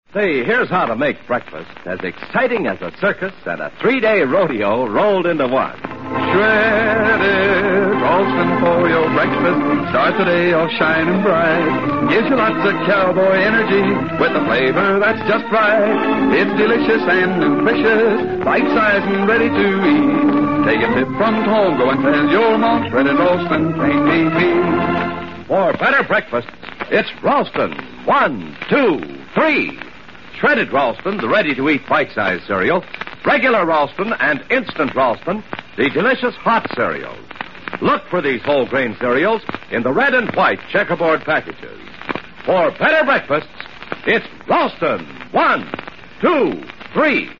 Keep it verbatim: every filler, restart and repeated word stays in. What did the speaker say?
Say, here's how to make breakfast as exciting as a circus and a three-day rodeo rolled into one. Shredded Ralston for your breakfast. Start the day off shining bright. Gives you lots of cowboy energy with a flavor that's just right. It's delicious and nutritious, bite-sized and ready to eat. Take a tip from home, go and tell your mom Shredded Ralston can't be beat. For better breakfasts, it's Ralston. One, two, three. Shredded Ralston, the ready-to-eat bite-sized cereal. Regular Ralston and instant Ralston, the delicious hot cereals. Look for these whole grain cereals in the red and white checkerboard packages. For better breakfasts, it's Ralston. One, two, three.